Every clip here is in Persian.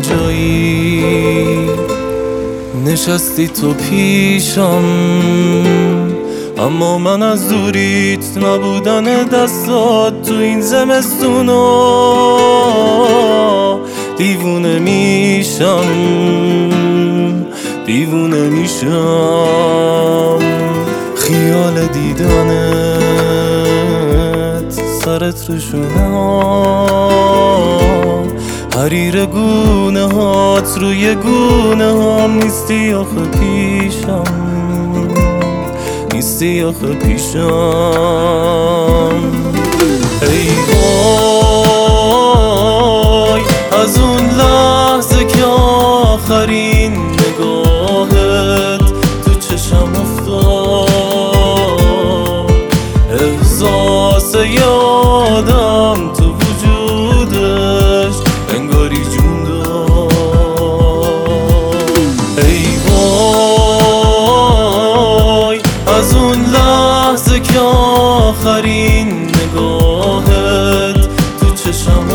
جایی نشستی تو پیشم، اما من از دوریت نبودن دستات تو این زمستونا دیوونه میشم، دیوونه میشم. خیال دیدنت سرت رو شونم، حریر گونه هات روی گونه هم نیستی آخه پیشم، نیستی آخه پیشم. ای وای از اون لحظه که آخرین نگاهت تو چشم افتاد، احساس یادم تو وجودش انگاری جون داد. ای وای از اون لحظه که آخرین نگاهت تو چشم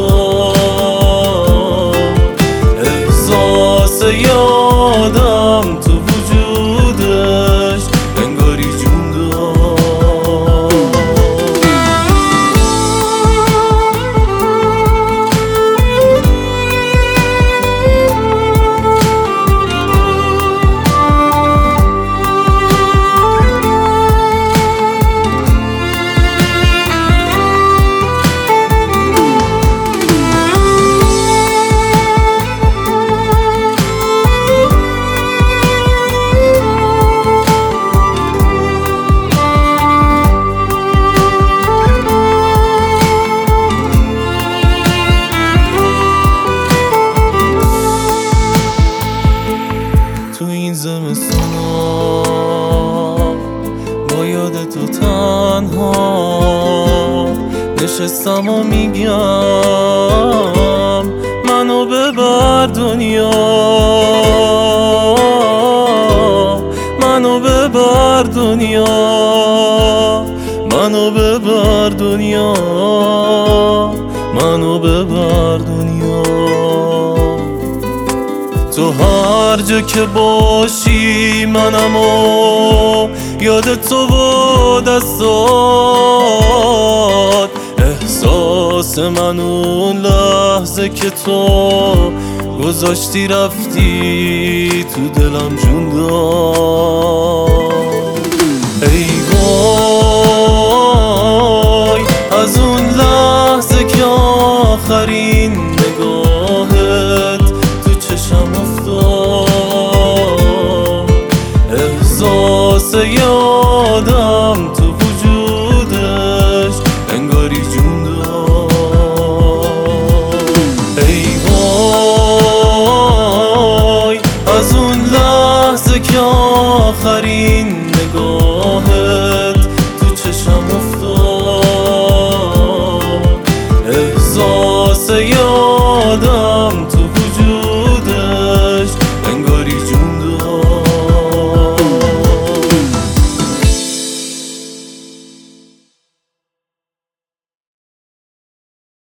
افتاد، احساس یادم تو وجودش انگاری جون داد. تو این زمستونا با یاد تو تنها نشستم و میگم منو ببر دنیا، منو ببر دنیا، منو ببر دنیا، منو ببر دنیا. تو هر جا که باشی منم و یاد تو و دستات، احساس من اون لحظه که تو گذاشتی رفتی تو دلم جون داد. ای وای از اون لحظه که آخرین نگاهت تو چشم افتاد، احساس